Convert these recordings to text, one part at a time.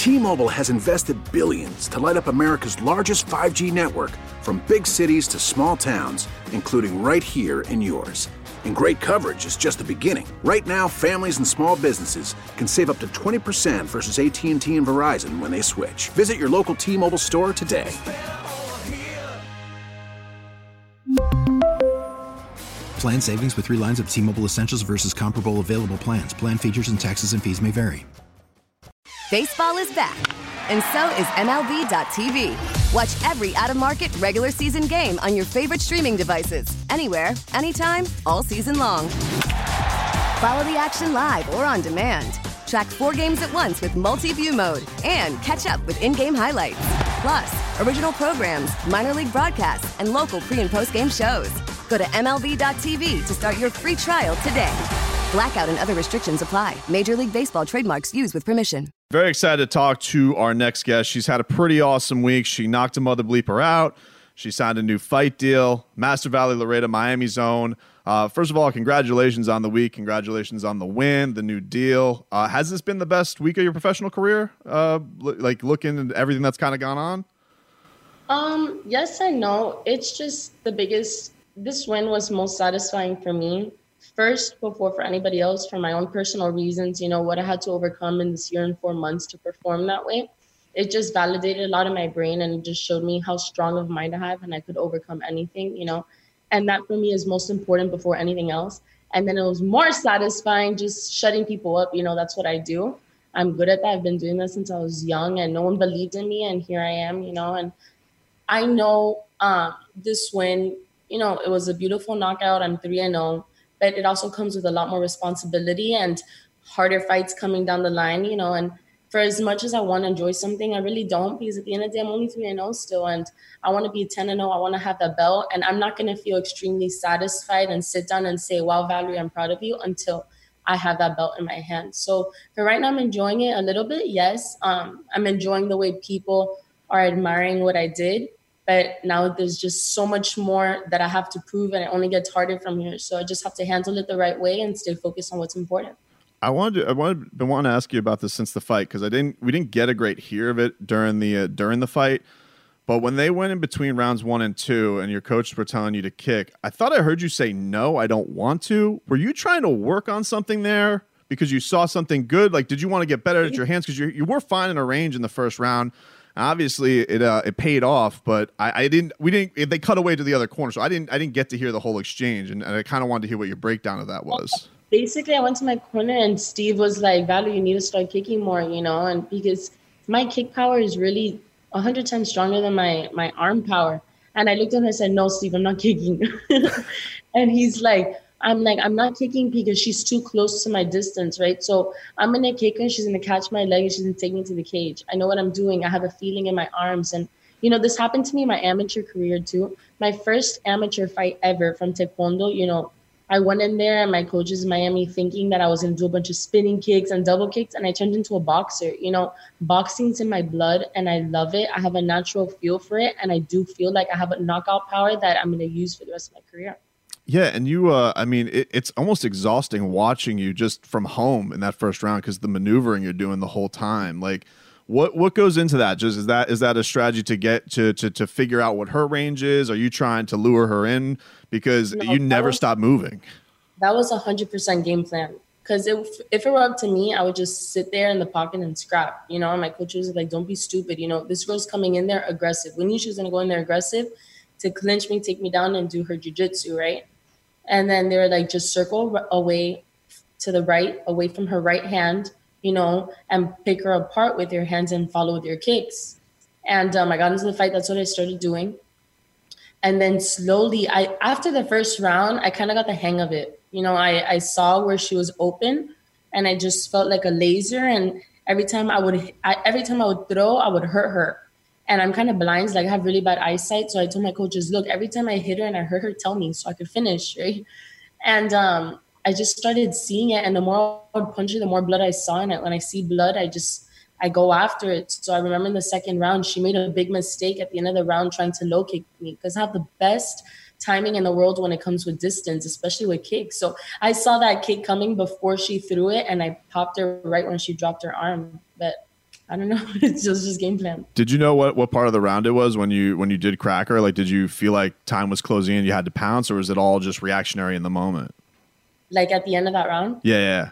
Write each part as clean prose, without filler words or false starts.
T-Mobile has invested billions to light up America's largest 5G network, from big cities to small towns, including right here in yours. And great coverage is just the beginning. Right now, families and small businesses can save up to 20% versus AT&T and Verizon when they switch. Visit your local T-Mobile store today. Plan savings with 3 lines of T-Mobile Essentials versus comparable available plans. Plan features and taxes and fees may vary. Baseball is back, and so is MLB.tv. Watch every out-of-market regular season game on your favorite streaming devices, anywhere, anytime, all season long. Follow the action live or on demand. Track 4 games at once with multi-view mode and catch up with in-game highlights. Plus, original programs, minor league broadcasts, and local pre- and post-game shows. Go to MLB.tv to start your free trial today. Blackout and other restrictions apply. Major League Baseball trademarks used with permission. Very excited to talk to our next guest. She's had a pretty awesome week. She knocked a mother bleeper out. She signed a new fight deal. Master Valley Laredo, Miami zone. First of all, congratulations on the week. Congratulations on the win, the new deal. Has this been the best week of your professional career? Like looking at everything that's kind of gone on? Yes and no. It's just the biggest. This win was most satisfying for me. First, before for anybody else, for my own personal reasons, what I had to overcome in this year and 4 months to perform that way. It just validated a lot of my brain, and it just showed me how strong of a mind I have, and I could overcome anything, and that for me is most important before anything else. And then it was more satisfying just shutting people up. That's what I do. I'm good at that. I've been doing that since I was young, and no one believed in me, and here I am, and I know this win, it was a beautiful knockout. I'm 3-0. But it also comes with a lot more responsibility and harder fights coming down the line, and for as much as I want to enjoy something, I really don't, because at the end of the day, I'm only 3-0 still, and I want to be 10-0. I want to have that belt, and I'm not going to feel extremely satisfied and sit down and say, wow, Valerie, I'm proud of you, until I have that belt in my hand. So for right now, I'm enjoying it a little bit, yes. I'm enjoying the way people are admiring what I did. But now there's just so much more that I have to prove, and it only gets harder from here. So I just have to handle it the right way and stay focused on what's important. I wanted to ask you about this since the fight, because we didn't get a great hear of it during the fight. But when they went in between rounds 1 and 2, and your coaches were telling you to kick, I thought I heard you say, "No, I don't want to." Were you trying to work on something there because you saw something good? Like, did you want to get better at your hands? Because you were fine in a range in the first round. Obviously, it paid off, but they cut away to the other corner, so I didn't get to hear the whole exchange, and I kind of wanted to hear what your breakdown of that was. Basically, I went to my corner, and Steve was like, "Valerie, you need to start kicking more, and because my kick power is really 100 times stronger than my arm power." And I looked at him and I said, "No, Steve, I'm not kicking." And he's like, I'm not kicking because she's too close to my distance, right? So I'm going to kick her. She's going to catch my leg and she's going to take me to the cage. I know what I'm doing. I have a feeling in my arms. And, this happened to me in my amateur career too. My first amateur fight ever from Taekwondo, I went in there and my coaches in Miami thinking that I was going to do a bunch of spinning kicks and double kicks. And I turned into a boxer. Boxing's in my blood and I love it. I have a natural feel for it. And I do feel like I have a knockout power that I'm going to use for the rest of my career. Yeah, and you, it's almost exhausting watching you just from home in that first round because the maneuvering you're doing the whole time. Like, what goes into that? Just is that a strategy to get to figure out what her range is? Are you trying to lure her in because you never stop moving? That was 100% game plan. Because if it were up to me, I would just sit there in the pocket and scrap. And my coach was like, "Don't be stupid. This girl's coming in there aggressive. We knew she was going to go in there aggressive to clinch me, take me down, and do her jiu-jitsu, right?" And then they were like, "Just circle away to the right, away from her right hand, and pick her apart with your hands and follow with your kicks." And I got into the fight. That's what I started doing. And then slowly, after the first round, I kind of got the hang of it. I saw where she was open, and I just felt like a laser. And every time I would throw, I would hurt her. And I'm kind of blind, like I have really bad eyesight. So I told my coaches, "Look, every time I hit her and I hurt her, tell me so I could finish," right? And I just started seeing it. And the more I would punch her, the more blood I saw. And when I see blood, I go after it. So I remember in the second round, she made a big mistake at the end of the round trying to low kick me because I have the best timing in the world when it comes with distance, especially with kicks. So I saw that kick coming before she threw it, and I popped her right when she dropped her arm. But I don't know. It's just game plan. Did you know what part of the round it was when you did crack her? Like, did you feel like time was closing in, you had to pounce, or was it all just reactionary in the moment? Like at the end of that round? Yeah.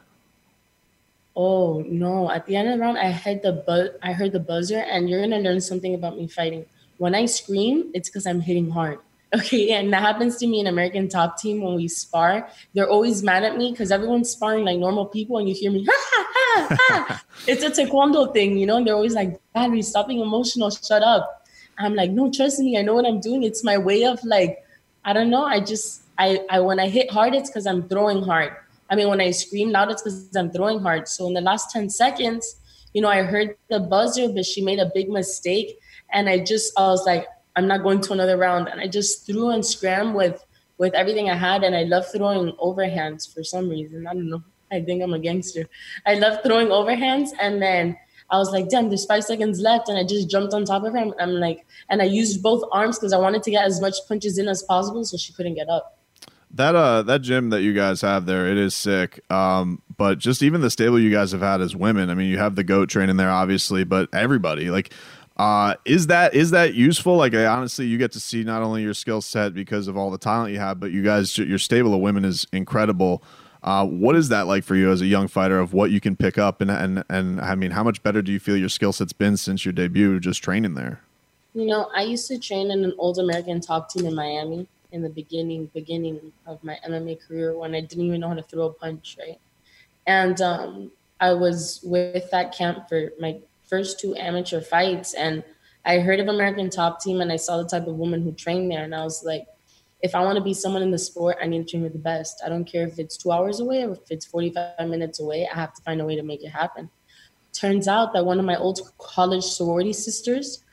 Oh no! At the end of the round, I heard the buzzer, and you're gonna learn something about me fighting. When I scream, it's because I'm hitting hard. Okay, and that happens to me in American Top Team when we spar. They're always mad at me because everyone's sparring like normal people, and you hear me, ha, ha, ha, ha. It's a taekwondo thing, you know? And they're always like, Valerie, stop being emotional, shut up. I'm like, no, trust me, I know what I'm doing. It's my way of like, I don't know, I when I hit hard, it's because I'm throwing hard. I mean, when I scream loud, it's because I'm throwing hard. So in the last 10 seconds, I heard the buzzer, but she made a big mistake. And I was like, I'm not going to another round. And I just threw and scrammed with everything I had. And I love throwing overhands for some reason. I don't know. I think I'm a gangster. I love throwing overhands. And then I was like, damn, there's 5 seconds left. And I just jumped on top of her. I'm like, and I used both arms because I wanted to get as much punches in as possible so she couldn't get up. That gym that you guys have there, it is sick. But just even the stable you guys have had as women, I mean, you have the GOAT training there, obviously, but everybody, like, is that useful? Like, honestly, you get to see not only your skill set because of all the talent you have, but you guys, your stable of women is incredible. What is that like for you as a young fighter of what you can pick up? And I mean, how much better do you feel your skill set's been since your debut just training there? I used to train in an old American Top Team in Miami in the beginning of my MMA career when I didn't even know how to throw a punch, right? And I was with that camp for my first 2 amateur fights, and I heard of American Top Team, and I saw the type of woman who trained there, and I was like, if I want to be someone in the sport, I need to train with the best. I don't care if it's 2 hours away or if it's 45 minutes away. I have to find a way to make it happen. Turns out that one of my old college sorority sisters,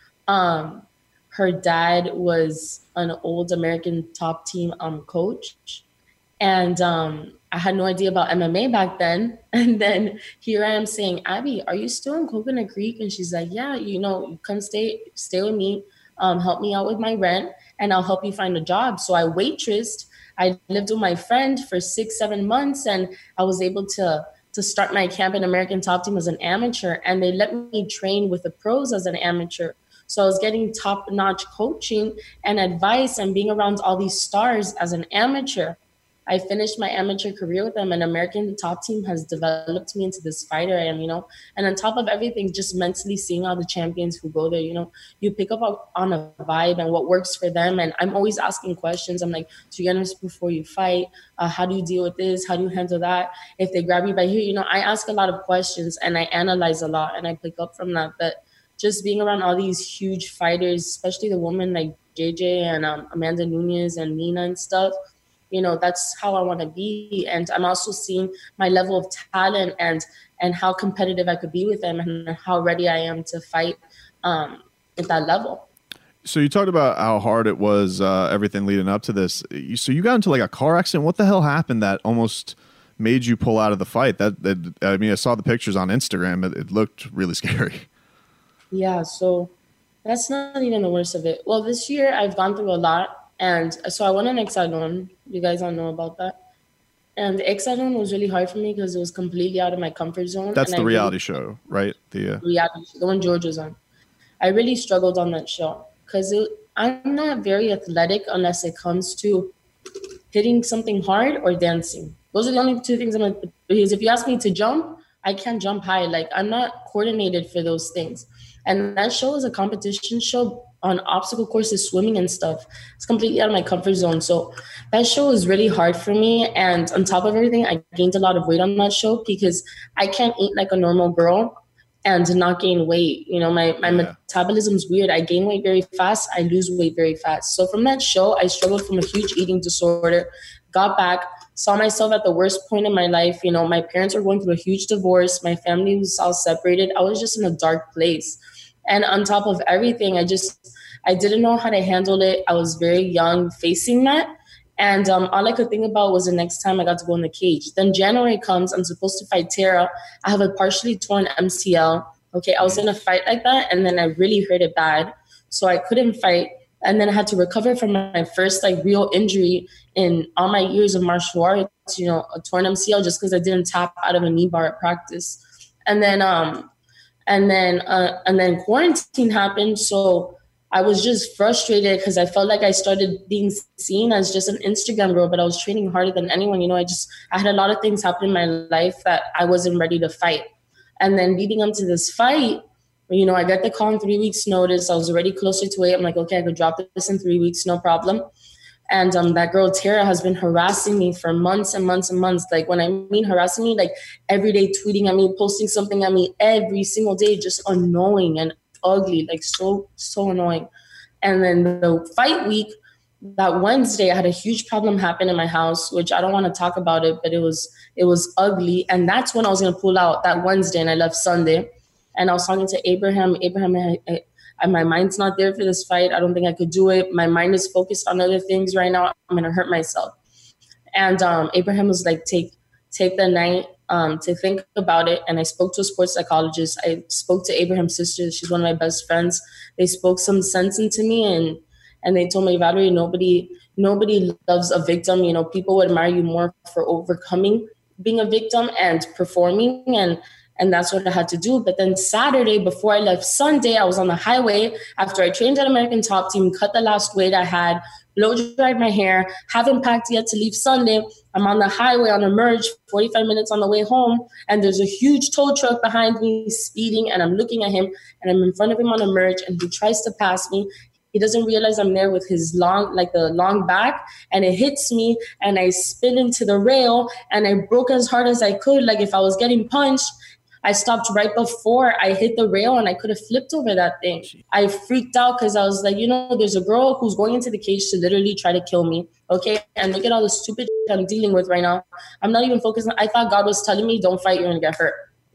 her dad was an old American Top Team coach. And I had no idea about MMA back then. And then here I am saying, Abby, are you still in Coconut Creek? And she's like, yeah, come stay with me, help me out with my rent, and I'll help you find a job. So I waitressed. I lived with my friend for 6-7 months, and I was able to start my camp in American Top Team as an amateur. And they let me train with the pros as an amateur. So I was getting top-notch coaching and advice and being around all these stars as an amateur. I finished my amateur career with them, and American Top Team has developed me into this fighter I am, And on top of everything, just mentally seeing all the champions who go there, you pick up on a vibe and what works for them. And I'm always asking questions. I'm like, do you get nervous before you fight? How do you deal with this? How do you handle that? If they grab you by here, I ask a lot of questions and I analyze a lot and I pick up from that. But just being around all these huge fighters, especially the women like JJ and Amanda Nunes and Nina and stuff, that's how I want to be. And I'm also seeing my level of talent and how competitive I could be with them and how ready I am to fight at that level. So you talked about how hard it was, everything leading up to this. So you got into like a car accident. What the hell happened that almost made you pull out of the fight? I mean, I saw the pictures on Instagram. It looked really scary. Yeah, so that's not even the worst of it. Well, this year I've gone through a lot. And so I went on Hexagon. You guys all know about that. And the Hexagon was really hard for me because it was completely out of my comfort zone. That's the reality show, right? The reality show, the one George was on. I really struggled on that show because I'm not very athletic unless it comes to hitting something hard or dancing. Those are the only 2 things because if you ask me to jump, I can't jump high. Like, I'm not coordinated for those things. And that show is a competition show on obstacle courses, swimming and stuff. It's completely out of my comfort zone. So that show was really hard for me. And on top of everything, I gained a lot of weight on that show because I can't eat like a normal girl and not gain weight. My metabolism's weird. I gain weight very fast. I lose weight very fast. So from that show, I struggled from a huge eating disorder, got back, saw myself at the worst point in my life. My parents were going through a huge divorce. My family was all separated. I was just in a dark place. And on top of everything, I didn't know how to handle it. I was very young facing that. And all I could think about was the next time I got to go in the cage. Then January comes, I'm supposed to fight Tara. I have a partially torn MCL. Okay, I was in a fight like that, and then I really hurt it bad. So I couldn't fight. And then I had to recover from my first real injury in all my years of martial arts, a torn MCL just because I didn't tap out of a knee bar at practice. And then And then quarantine happened. So I was just frustrated because I felt like I started being seen as just an Instagram girl, but I was training harder than anyone. I had a lot of things happen in my life that I wasn't ready to fight. And then leading up to this fight, I got the call in 3 weeks notice. I was already closer to it. I'm like, okay, I could drop this in 3 weeks, no problem. And that girl, Tara, has been harassing me for months and months and months. Like, when I mean harassing me, like every day tweeting at me, posting something at me every single day, just annoying and ugly, like so annoying. And then the fight week, that Wednesday, I had a huge problem happen in my house, which I don't want to talk about it, but it was ugly. And that's when I was going to pull out that Wednesday, and I left Sunday. And I was talking to Abraham. My mind's not there for this fight. I don't think I could do it. My mind is focused on other things right now. I'm going to hurt myself. And Abraham was like, take the night to think about it. And I spoke to a sports psychologist. I spoke to Abraham's sister. She's one of my best friends. They spoke some sense into me, and they told me, Valerie, nobody loves a victim. People would admire you more for overcoming being a victim and performing. And that's what I had to do. But then Saturday, before I left Sunday, I was on the highway after I trained at American Top Team, cut the last weight I had, blow dried my hair, haven't packed yet to leave Sunday. I'm on the highway on Emerge, 45 minutes on the way home, and there's a huge tow truck behind me speeding, and I'm looking at him, and I'm in front of him on Emerge, and he tries to pass me. He doesn't realize I'm there with his the long back, and it hits me, and I spin into the rail, and I broke as hard as I could, like if I was getting punched. I stopped right before I hit the rail, and I could have flipped over that thing. I freaked out because I was like, there's a girl who's going into the cage to literally try to kill me, okay? And look at all the stupid shit I'm dealing with right now. I'm not even focused on, I thought God was telling me, don't fight, you're going to get hurt,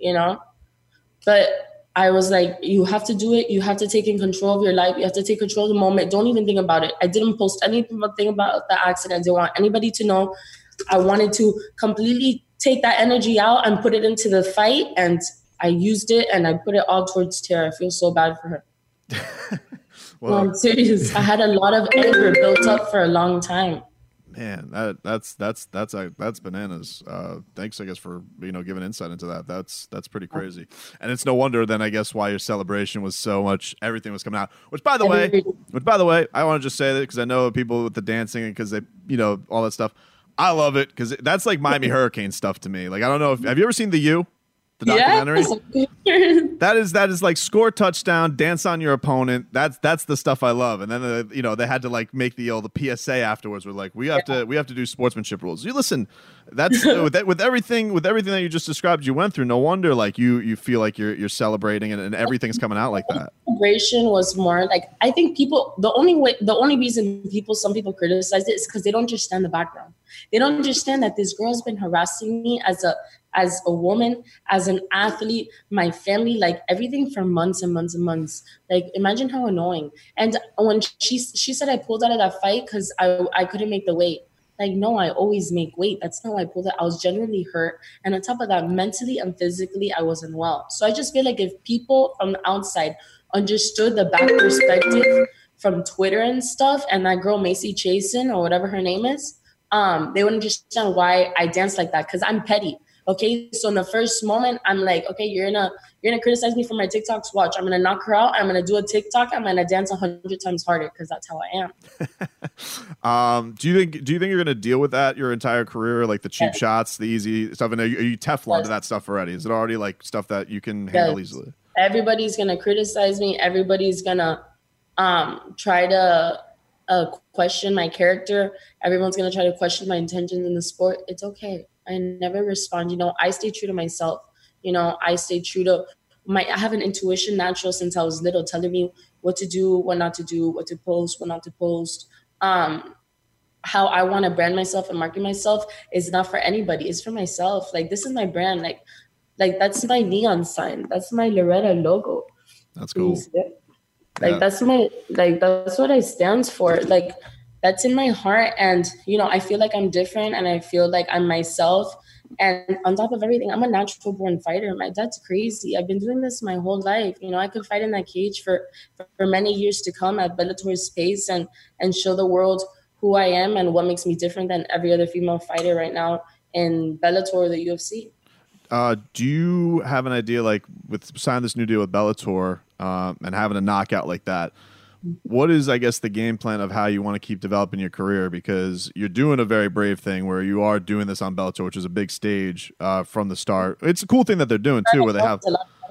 But I was like, you have to do it. You have to take in control of your life. You have to take control of the moment. Don't even think about it. I didn't post anything about the accident. I didn't want anybody to know. I wanted to completely take that energy out and put it into the fight, and I used it, and I put it all towards Tara. I feel so bad for her. Well, I'm serious. I had a lot of anger built up for a long time. Man, that's bananas. Thanks, I guess, for giving insight into that. That's pretty crazy, and it's no wonder then, I guess, why your celebration was so much. Everything was coming out. Which, by the way, I want to just say that because I know people with the dancing and because they, all that stuff. I love it because that's like Miami Hurricane stuff to me. Like, I don't know have you ever seen The U, the documentary? Yes. That is like score touchdown, dance on your opponent. That's the stuff I love. And then they had to like make the PSA afterwards. We're like, we have to do sportsmanship rules. You listen, that's with everything that you just described you went through. No wonder like you feel like you're celebrating and everything's coming out like that. Celebration was more like, I think people, the only reason some people criticize it is because they don't understand the background. They don't understand that this girl's been harassing me as a woman, as an athlete, my family, like everything for months and months and months. Like, imagine how annoying. And when she said I pulled out of that fight because I couldn't make the weight. Like, no, I always make weight. That's not why I pulled it. I was genuinely hurt. And on top of that, mentally and physically, I wasn't well. So I just feel like if people from the outside understood the back perspective from Twitter and stuff, and that girl Macy Chasen or whatever her name is, they would understand why I dance like that, because I'm petty. Okay, so in the first moment, I'm like, okay, you're gonna criticize me for my TikToks. Watch, I'm gonna knock her out. I'm gonna do a TikTok. I'm gonna dance 100 times harder because that's how I am. Do you think you're gonna deal with that your entire career, like the cheap shots, the easy stuff? And are you Teflon to that stuff already? Is it already like stuff that you can handle easily? Everybody's gonna criticize me. Everybody's gonna try to question my character. Everyone's gonna try to question my intentions in the sport. It's okay. I never respond. I stay true to myself. I stay true to I have an intuition natural since I was little, telling me what to do, what not to do, what to post, what not to post. How I want to brand myself and market myself is not for anybody. It's for myself. Like, this is my brand. Like that's my neon sign. That's my Loretta logo. That's cool. That's what I stand for. Like, that's in my heart. And, I feel like I'm different and I feel like I'm myself. And on top of everything, I'm a natural born fighter. My dad's crazy. I've been doing this my whole life. I could fight in that cage for many years to come at Bellator's pace and show the world who I am and what makes me different than every other female fighter right now in Bellator or the UFC. Do you have an idea, like with signing this new deal with Bellator and having a knockout like that, what is, I guess, the game plan of how you want to keep developing your career? Because you're doing a very brave thing where you are doing this on Bellator, which is a big stage from the start. It's a cool thing that they're doing too, where they have.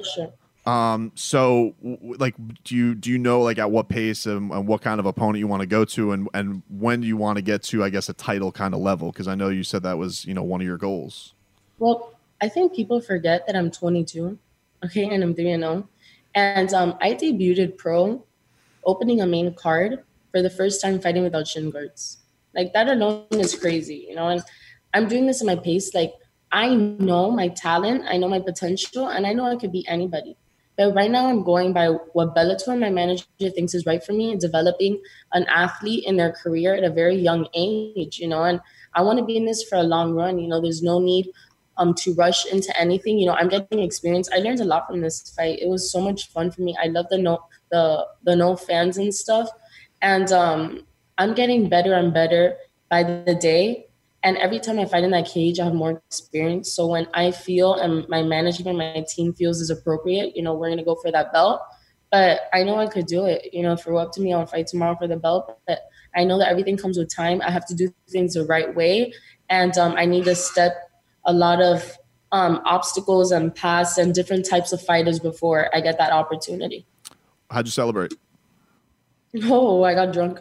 So, like, do you know, like, at what pace and what kind of opponent you want to go to, and when you want to get to, I guess, a title kind of level? Because I know you said that was, one of your goals. Well, I think people forget that I'm 22, okay, and I'm 3-0, and I debuted pro, opening a main card for the first time fighting without shin guards. Like, that alone is crazy, and I'm doing this at my pace. Like, I know my talent, I know my potential, and I know I could beat anybody. But right now I'm going by what Bellator and my manager thinks is right for me, developing an athlete in their career at a very young age, and I want to be in this for a long run. There's no need to rush into anything. I'm getting experience. I learned a lot from this fight. It was so much fun for me. I love the no fans and stuff. And I'm getting better and better by the day. And every time I fight in that cage, I have more experience. So when I feel and my management, my team feels is appropriate, we're going to go for that belt. But I know I could do it. If it were up to me, I'll fight tomorrow for the belt. But I know that everything comes with time. I have to do things the right way. And I need to step a lot of obstacles and paths and different types of fighters before I get that opportunity. How'd you celebrate? Oh, I got drunk.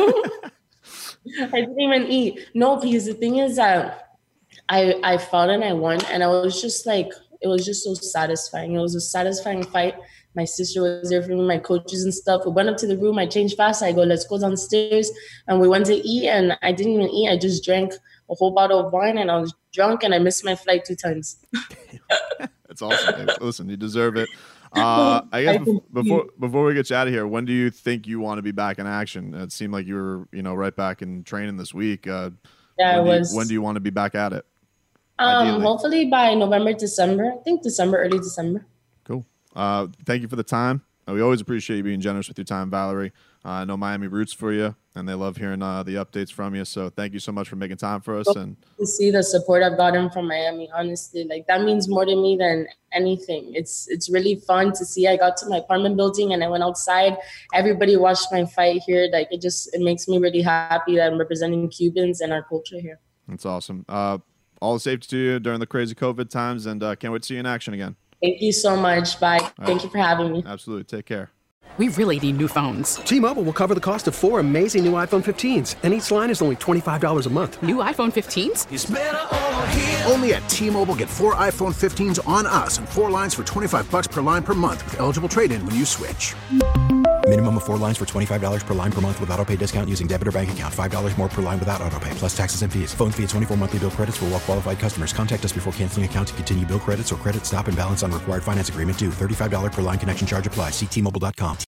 I didn't even eat. No, because the thing is that I fought and I won, and I was just like, it was just so satisfying. It was a satisfying fight. My sister was there for me, my coaches and stuff. We went up to the room. I changed fast. I go, let's go downstairs. And we went to eat, and I didn't even eat. I just drank a whole bottle of wine, and I was drunk, and I missed my flight 2 times. That's awesome. Listen, you deserve it. I guess before we get you out of here, when do you think you want to be back in action? It seemed like you were, right back in training this week. Yeah, when do you want to be back at it? Hopefully by November, December. I think early December. Cool. Thank you for the time. We always appreciate you being generous with your time, Valerie. I know Miami roots for you, and they love hearing the updates from you. So thank you so much for making time for us. And to see the support I've gotten from Miami, honestly, like that means more to me than anything. It's really fun to see. I got to my apartment building and I went outside. Everybody watched my fight here. Like it makes me really happy that I'm representing Cubans and our culture here. That's awesome. All the safety to you during the crazy COVID times, and can't wait to see you in action again. Thank you so much. Bye. Thank you for having me. Absolutely. Take care. We really need new phones. T-Mobile will cover the cost of 4 amazing new iPhone 15s, and each line is only $25 a month. New iPhone 15s? It's better over here. Only at T-Mobile, get 4 iPhone 15s on us and 4 lines for $25 per line per month with eligible trade-in when you switch. Minimum of 4 lines for $25 per line per month with autopay discount using debit or bank account. $5 more per line without autopay, plus taxes and fees. Phone fee at 24 monthly bill credits for well-qualified customers. Contact us before canceling account to continue bill credits or credit stop and balance on required finance agreement due. $35 per line connection charge applies. See T-Mobile.com.